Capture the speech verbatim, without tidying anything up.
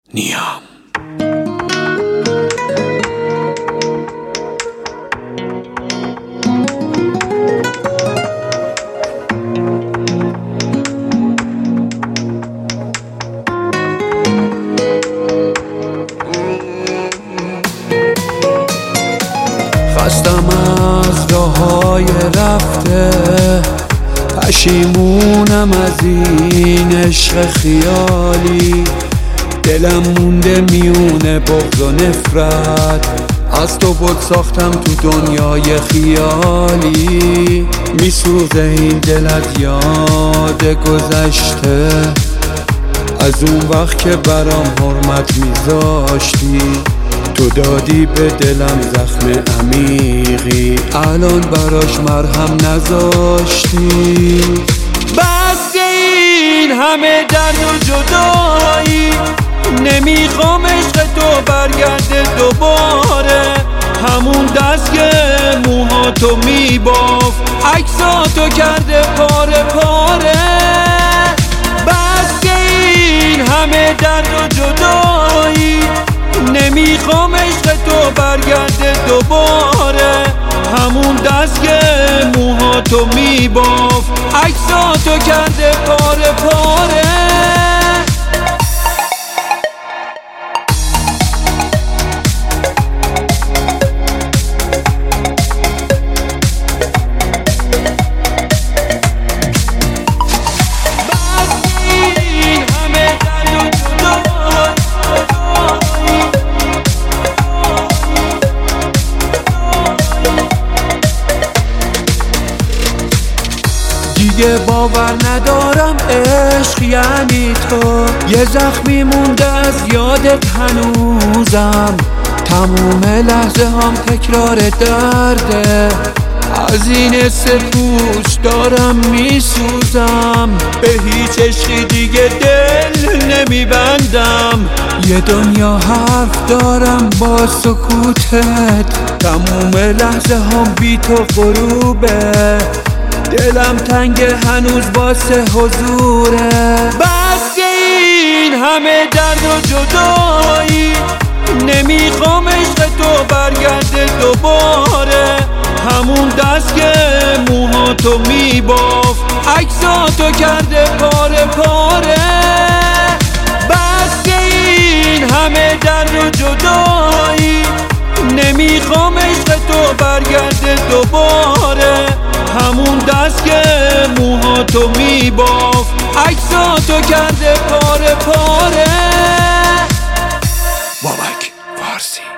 نیام. خستم از راه‌های رفته، پشیمونم از این عشق خیالی. دلم مونده میونه بغض و نفرت، از تو بود ساختم تو دنیای خیالی. میسوزه این دل از یاد گذشته، از اون وقت که برام حرمت میذاشتی. تو دادی به دلم زخم عمیقی، الان براش مرهم نذاشتی. بس این همه درد و جدایی، نمیخوام عشق تو برگرده دوباره. همون دست که موهاتو میباف، عکساتو کرده پاره پاره. بس این همه درد و جدایی، نمیخوام عشق تو برگرده دوباره. همون دست که موهاتو میباف، عکساتو کرده پاره پاره. دیگه باور ندارم عشق یعنی تو، یه زخمی مونده از یادت هنوزم. تموم لحظه هم تکرار درده، از این سپوش دارم میسوزم. به هیچ عشقی دیگه دل نمیبندم، یه دنیا حرف دارم با سکوتت. تموم لحظه هم بی تو غروبه، دلم تنگ هنوز واسه حضوره. بس این همه درد و جدایی، نمیخوام عشق تو برگرده دوباره. همون دست که موهاتو میباف، عکساتو کرده پاره پاره. بس این همه درد و جدایی، نمیخوام عشق تو برگرده دوباره. همون دست که موهاتو میباف، عکساتو کرده پاره پاره. بابک فارسی.